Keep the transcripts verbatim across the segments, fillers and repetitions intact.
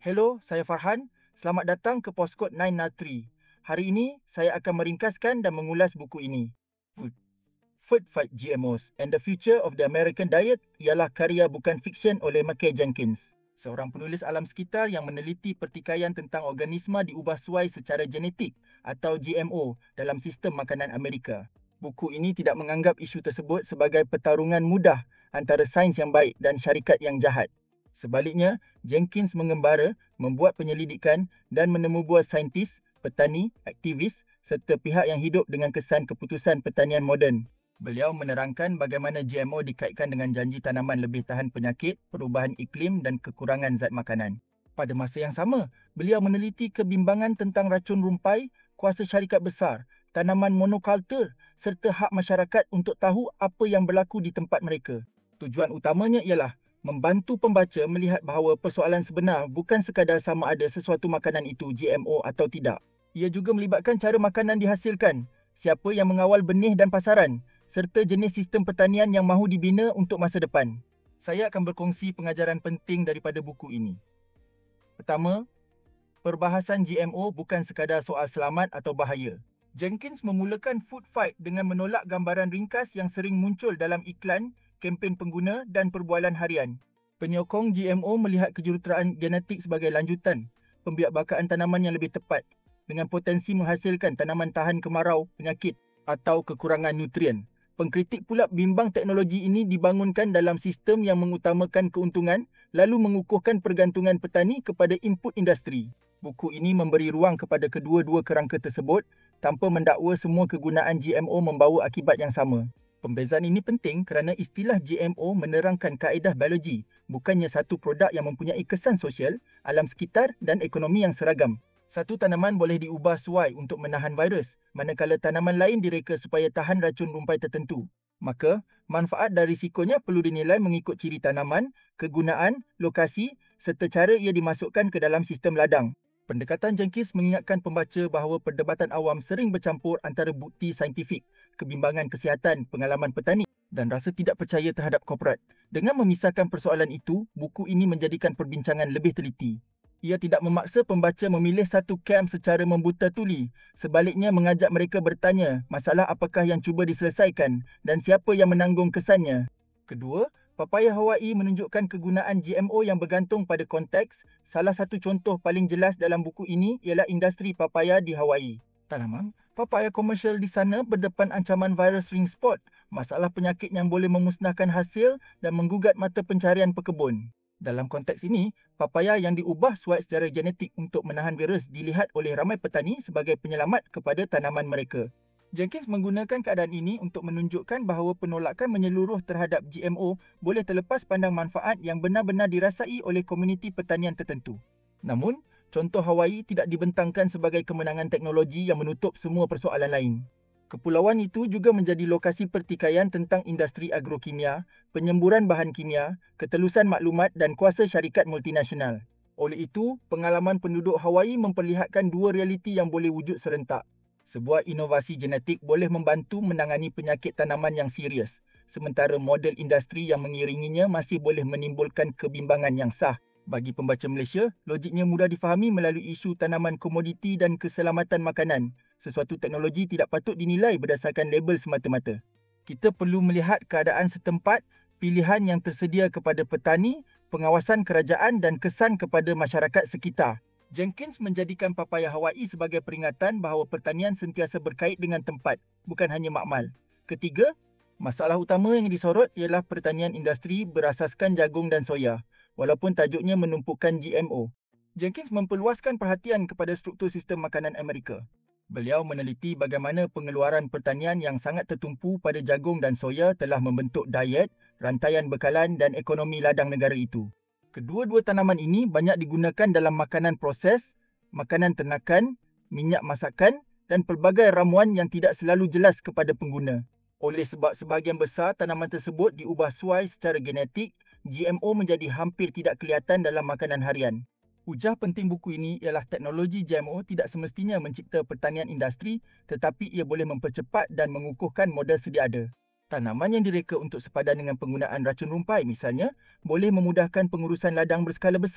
Hello, saya Farhan. Selamat datang ke Postkod sembilan nol tiga. Hari ini, saya akan meringkaskan dan mengulas buku ini. Food. Food Fight G M Os and the Future of the American Diet ialah karya bukan fiksyen oleh McKay Jenkins, seorang penulis alam sekitar yang meneliti pertikaian tentang organisma diubah suai secara genetik atau G M O dalam sistem makanan Amerika. Buku ini tidak menganggap isu tersebut sebagai pertarungan mudah antara sains yang baik dan syarikat yang jahat. Sebaliknya, Jenkins mengembara, membuat penyelidikan dan menemu buah saintis, petani, aktivis serta pihak yang hidup dengan kesan keputusan pertanian moden. Beliau menerangkan bagaimana G M O dikaitkan dengan janji tanaman lebih tahan penyakit, perubahan iklim dan kekurangan zat makanan. Pada masa yang sama, beliau meneliti kebimbangan tentang racun rumpai, kuasa syarikat besar, tanaman monokultur serta hak masyarakat untuk tahu apa yang berlaku di tempat mereka. Tujuan utamanya ialah membantu pembaca melihat bahawa persoalan sebenar bukan sekadar sama ada sesuatu makanan itu G M O atau tidak. Ia juga melibatkan cara makanan dihasilkan, siapa yang mengawal benih dan pasaran, serta jenis sistem pertanian yang mahu dibina untuk masa depan. Saya akan berkongsi pengajaran penting daripada buku ini. Pertama, perbahasan G M O bukan sekadar soal selamat atau bahaya. Jenkins memulakan Food Fight dengan menolak gambaran ringkas yang sering muncul dalam iklan, kempen pengguna dan perbualan harian. Penyokong G M O melihat kejuruteraan genetik sebagai lanjutan pembiakbakaan tanaman yang lebih tepat dengan potensi menghasilkan tanaman tahan kemarau, penyakit atau kekurangan nutrien. Pengkritik pula bimbang teknologi ini dibangunkan dalam sistem yang mengutamakan keuntungan lalu mengukuhkan pergantungan petani kepada input industri. Buku ini memberi ruang kepada kedua-dua kerangka tersebut tanpa mendakwa semua kegunaan G M O membawa akibat yang sama. Pembezaan ini penting kerana istilah G M O menerangkan kaedah biologi, bukannya satu produk yang mempunyai kesan sosial, alam sekitar dan ekonomi yang seragam. Satu tanaman boleh diubah suai untuk menahan virus, manakala tanaman lain direka supaya tahan racun rumpai tertentu. Maka, manfaat dan risikonya perlu dinilai mengikut ciri tanaman, kegunaan, lokasi serta cara ia dimasukkan ke dalam sistem ladang. Pendekatan Jenkins mengingatkan pembaca bahawa perdebatan awam sering bercampur antara bukti saintifik, kebimbangan kesihatan, pengalaman petani dan rasa tidak percaya terhadap korporat. Dengan memisahkan persoalan itu, buku ini menjadikan perbincangan lebih teliti. Ia tidak memaksa pembaca memilih satu kem secara membuta tuli. Sebaliknya mengajak mereka bertanya masalah apakah yang cuba diselesaikan dan siapa yang menanggung kesannya. Kedua, papaya Hawaii menunjukkan kegunaan G M O yang bergantung pada konteks. Salah satu contoh paling jelas dalam buku ini ialah industri papaya di Hawaii. Tanaman papaya komersial di sana berdepan ancaman virus ring spot, masalah penyakit yang boleh memusnahkan hasil dan menggugat mata pencarian pekebun. Dalam konteks ini, papaya yang diubah suai secara genetik untuk menahan virus dilihat oleh ramai petani sebagai penyelamat kepada tanaman mereka. Jenkins menggunakan keadaan ini untuk menunjukkan bahawa penolakan menyeluruh terhadap G M O boleh terlepas pandang manfaat yang benar-benar dirasai oleh komuniti pertanian tertentu. Namun, contoh Hawaii tidak dibentangkan sebagai kemenangan teknologi yang menutup semua persoalan lain. Kepulauan itu juga menjadi lokasi pertikaian tentang industri agrokimia, penyemburan bahan kimia, ketelusan maklumat dan kuasa syarikat multinasional. Oleh itu, pengalaman penduduk Hawaii memperlihatkan dua realiti yang boleh wujud serentak. Sebuah inovasi genetik boleh membantu menangani penyakit tanaman yang serius, sementara model industri yang mengiringinya masih boleh menimbulkan kebimbangan yang sah. Bagi pembaca Malaysia, logiknya mudah difahami melalui isu tanaman komoditi dan keselamatan makanan. Sesuatu teknologi tidak patut dinilai berdasarkan label semata-mata. Kita perlu melihat keadaan setempat, pilihan yang tersedia kepada petani, pengawasan kerajaan dan kesan kepada masyarakat sekitar. Jenkins menjadikan papaya Hawaii sebagai peringatan bahawa pertanian sentiasa berkait dengan tempat, bukan hanya makmal. Ketiga, masalah utama yang disorot ialah pertanian industri berasaskan jagung dan soya, walaupun tajuknya menumpukan G M O. Jenkins memperluaskan perhatian kepada struktur sistem makanan Amerika. Beliau meneliti bagaimana pengeluaran pertanian yang sangat tertumpu pada jagung dan soya telah membentuk diet, rantaian bekalan dan ekonomi ladang negara itu. Kedua-dua tanaman ini banyak digunakan dalam makanan proses, makanan ternakan, minyak masakan dan pelbagai ramuan yang tidak selalu jelas kepada pengguna. Oleh sebab sebahagian besar tanaman tersebut diubah suai secara genetik, G M O menjadi hampir tidak kelihatan dalam makanan harian. Hujah penting buku ini ialah teknologi G M O tidak semestinya mencipta pertanian industri, tetapi ia boleh mempercepat dan mengukuhkan model sedia ada. Tanaman yang direka untuk sepadan dengan penggunaan racun rumpai misalnya, boleh memudahkan pengurusan ladang berskala besar.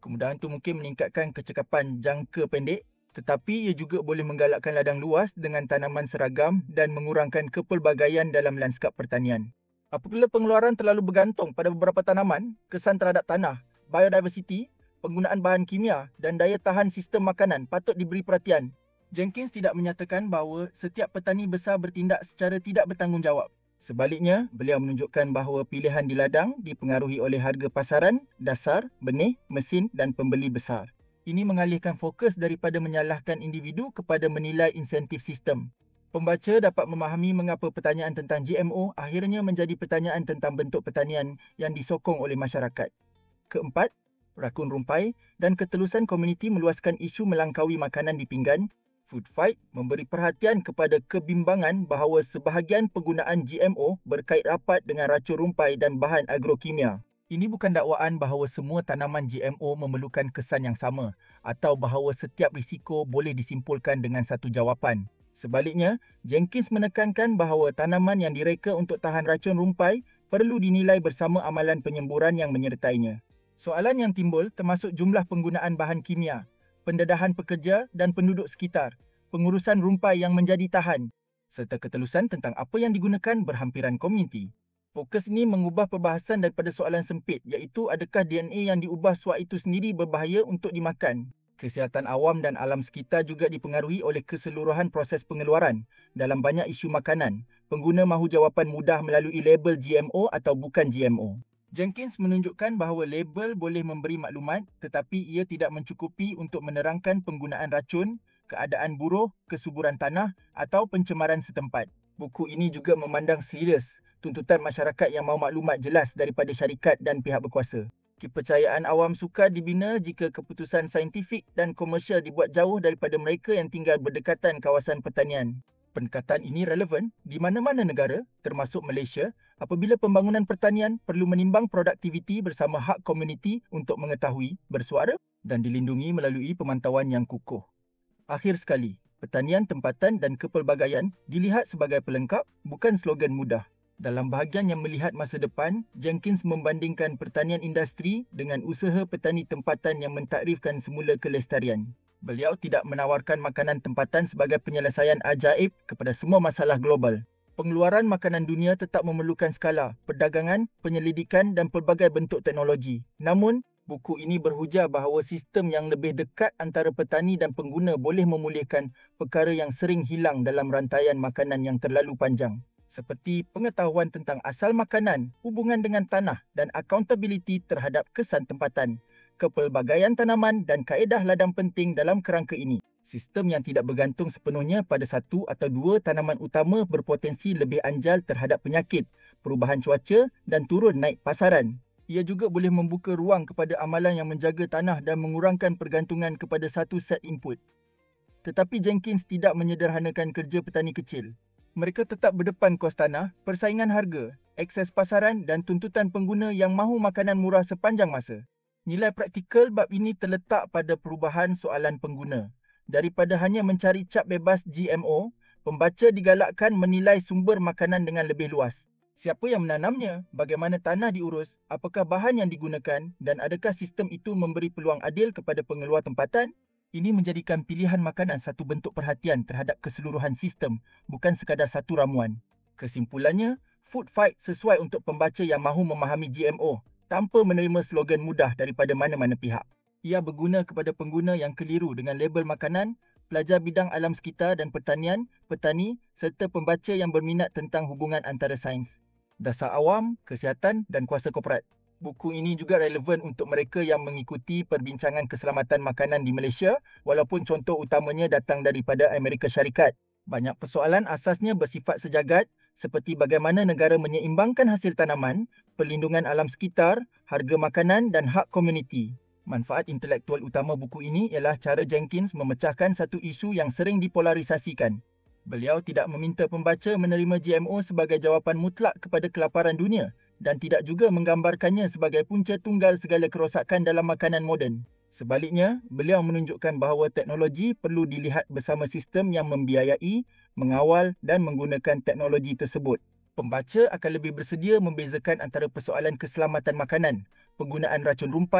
Kemudahan itu mungkin meningkatkan kecekapan jangka pendek, tetapi ia juga boleh menggalakkan ladang luas dengan tanaman seragam dan mengurangkan kepelbagaian dalam lanskap pertanian. Apabila pengeluaran terlalu bergantung pada beberapa tanaman, kesan terhadap tanah, biodiversity, penggunaan bahan kimia dan daya tahan sistem makanan patut diberi perhatian. Jenkins tidak menyatakan bahawa setiap petani besar bertindak secara tidak bertanggungjawab. Sebaliknya, beliau menunjukkan bahawa pilihan di ladang dipengaruhi oleh harga pasaran, dasar, benih, mesin dan pembeli besar. Ini mengalihkan fokus daripada menyalahkan individu kepada menilai insentif sistem. Pembaca dapat memahami mengapa pertanyaan tentang G M O akhirnya menjadi pertanyaan tentang bentuk pertanian yang disokong oleh masyarakat. Keempat, rakun rumpai dan ketelusan komuniti meluaskan isu melangkaui makanan di pinggan. Food Fight memberi perhatian kepada kebimbangan bahawa sebahagian penggunaan G M O berkait rapat dengan racun rumpai dan bahan agrokimia. Ini bukan dakwaan bahawa semua tanaman G M O memerlukan kesan yang sama atau bahawa setiap risiko boleh disimpulkan dengan satu jawapan. Sebaliknya, Jenkins menekankan bahawa tanaman yang direka untuk tahan racun rumpai perlu dinilai bersama amalan penyemburan yang menyertainya. Soalan yang timbul termasuk jumlah penggunaan bahan kimia, pendedahan pekerja dan penduduk sekitar, pengurusan rumpai yang menjadi tahan, serta ketelusan tentang apa yang digunakan berhampiran komuniti. Fokus ini mengubah perbahasan daripada soalan sempit iaitu adakah D N A yang diubah suat itu sendiri berbahaya untuk dimakan. Kesihatan awam dan alam sekitar juga dipengaruhi oleh keseluruhan proses pengeluaran. Dalam banyak isu makanan, pengguna mahu jawapan mudah melalui label G M O atau bukan G M O. Jenkins menunjukkan bahawa label boleh memberi maklumat tetapi ia tidak mencukupi untuk menerangkan penggunaan racun, keadaan buruh, kesuburan tanah atau pencemaran setempat. Buku ini juga memandang serius tuntutan masyarakat yang mahu maklumat jelas daripada syarikat dan pihak berkuasa. Kepercayaan awam sukar dibina jika keputusan saintifik dan komersial dibuat jauh daripada mereka yang tinggal berdekatan kawasan pertanian. Pendekatan ini relevan di mana-mana negara, termasuk Malaysia, apabila pembangunan pertanian perlu menimbang produktiviti bersama hak komuniti untuk mengetahui, bersuara dan dilindungi melalui pemantauan yang kukuh. Akhir sekali, pertanian tempatan dan kepelbagaian dilihat sebagai pelengkap, bukan slogan mudah. Dalam bahagian yang melihat masa depan, Jenkins membandingkan pertanian industri dengan usaha petani tempatan yang mentakrifkan semula kelestarian. Beliau tidak menawarkan makanan tempatan sebagai penyelesaian ajaib kepada semua masalah global. Pengeluaran makanan dunia tetap memerlukan skala, perdagangan, penyelidikan dan pelbagai bentuk teknologi. Namun, buku ini berhujah bahawa sistem yang lebih dekat antara petani dan pengguna boleh memulihkan perkara yang sering hilang dalam rantaian makanan yang terlalu panjang. Seperti pengetahuan tentang asal makanan, hubungan dengan tanah dan accountability terhadap kesan tempatan. Kepelbagaian tanaman dan kaedah ladang penting dalam kerangka ini. Sistem yang tidak bergantung sepenuhnya pada satu atau dua tanaman utama berpotensi lebih anjal terhadap penyakit, perubahan cuaca dan turun naik pasaran. Ia juga boleh membuka ruang kepada amalan yang menjaga tanah dan mengurangkan pergantungan kepada satu set input. Tetapi Jenkins tidak menyederhanakan kerja petani kecil. Mereka tetap berdepan kos tanah, persaingan harga, akses pasaran dan tuntutan pengguna yang mahu makanan murah sepanjang masa. Nilai praktikal bab ini terletak pada perubahan soalan pengguna. Daripada hanya mencari cap bebas G M O, pembaca digalakkan menilai sumber makanan dengan lebih luas. Siapa yang menanamnya, bagaimana tanah diurus, apakah bahan yang digunakan dan adakah sistem itu memberi peluang adil kepada pengeluar tempatan? Ini menjadikan pilihan makanan satu bentuk perhatian terhadap keseluruhan sistem, bukan sekadar satu ramuan. Kesimpulannya, Food Fight sesuai untuk pembaca yang mahu memahami G M O tanpa menerima slogan mudah daripada mana-mana pihak. Ia berguna kepada pengguna yang keliru dengan label makanan, pelajar bidang alam sekitar dan pertanian, petani serta pembaca yang berminat tentang hubungan antara sains, dasar awam, kesihatan dan kuasa korporat. Buku ini juga relevan untuk mereka yang mengikuti perbincangan keselamatan makanan di Malaysia walaupun contoh utamanya datang daripada Amerika Syarikat. Banyak persoalan asasnya bersifat sejagat seperti bagaimana negara menyeimbangkan hasil tanaman, perlindungan alam sekitar, harga makanan dan hak komuniti. Manfaat intelektual utama buku ini ialah cara Jenkins memecahkan satu isu yang sering dipolarisasikan. Beliau tidak meminta pembaca menerima G M O sebagai jawapan mutlak kepada kelaparan dunia dan tidak juga menggambarkannya sebagai punca tunggal segala kerosakan dalam makanan moden. Sebaliknya, beliau menunjukkan bahawa teknologi perlu dilihat bersama sistem yang membiayai, mengawal dan menggunakan teknologi tersebut. Pembaca akan lebih bersedia membezakan antara persoalan keselamatan makanan, penggunaan racun rumpai,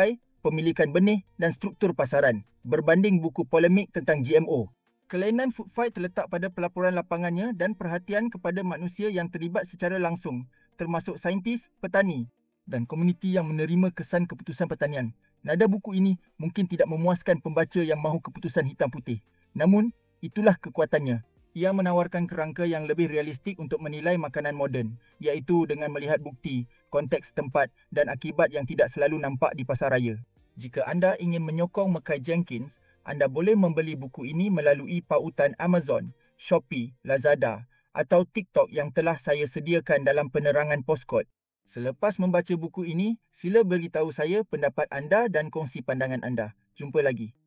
pemilikan benih dan struktur pasaran berbanding buku polemik tentang G M O. Kelainan Food Fight terletak pada pelaporan lapangannya dan perhatian kepada manusia yang terlibat secara langsung, termasuk saintis, petani dan komuniti yang menerima kesan keputusan pertanian. Nada buku ini mungkin tidak memuaskan pembaca yang mahu keputusan hitam putih. Namun, itulah kekuatannya. Ia menawarkan kerangka yang lebih realistik untuk menilai makanan moden, iaitu dengan melihat bukti, konteks tempat dan akibat yang tidak selalu nampak di pasaraya. Jika anda ingin menyokong Mekai Jenkins, anda boleh membeli buku ini melalui pautan Amazon, Shopee, Lazada atau TikTok yang telah saya sediakan dalam penerangan postkod. Selepas membaca buku ini, sila beritahu saya pendapat anda dan kongsi pandangan anda. Jumpa lagi.